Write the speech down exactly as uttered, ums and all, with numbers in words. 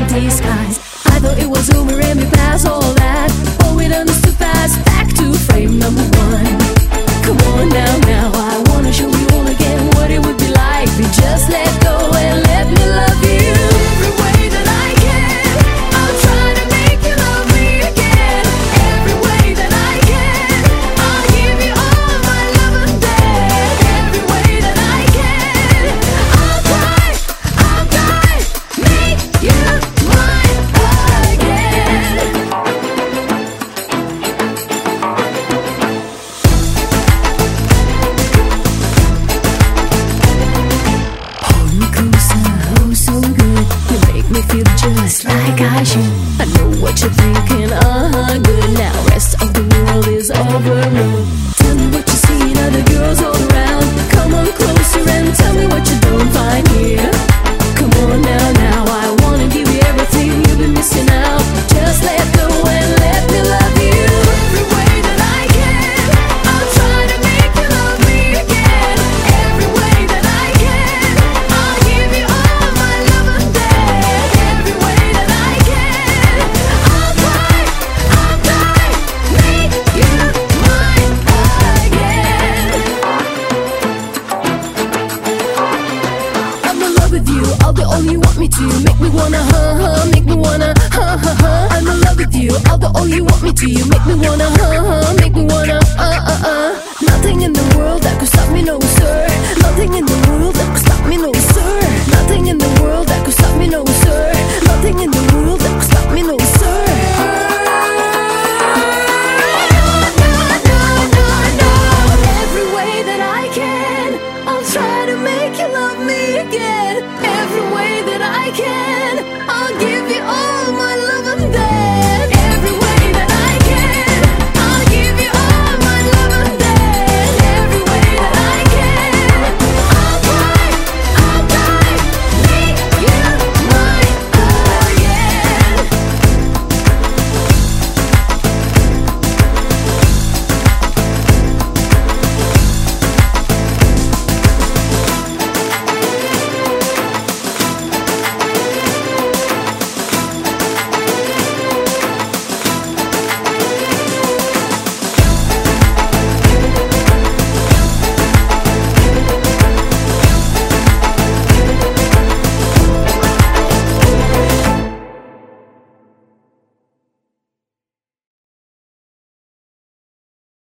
disguise. I thought it was over and we passed all that, but we done this too fast. Back to frame number one. Come on now, now I wanna show you all again what it would be like if you just let go and let me love you. Every way that I can, I'll try to make you love me again. Every way that I can, I'll give you all my love and then. Every way that I can, I'll try, I'll try, make you mine again. Hold me closer, oh so good. You make me feel just like I should. I know what you're thinking, uh-huh, good. Now rest of the world is overruled. Tell me what you see in other girls all around. Come on closer and tell me what you don't find here. Come on now, now I wanna give you everything you've been missing out. Just let go and let me love you. Every way that I can, I'll try to make you love me again. Every way that I can, I'll give you all my love and then. Every way that I can, I'll try, I'll try, make you mine again. I'm in love with you, I'll do all you want me to. Make me wanna, huh, huh, make me wanna, huh, huh, huh. I'm in love with you, I'll do all you want me to. You make me wanna, huh, huh, make me wanna, uh, uh, uh. Nothing in the world that could stop me, no sir. Nothing in the world that could stop me, no sir. Nothing in the world that could stop me, no sir.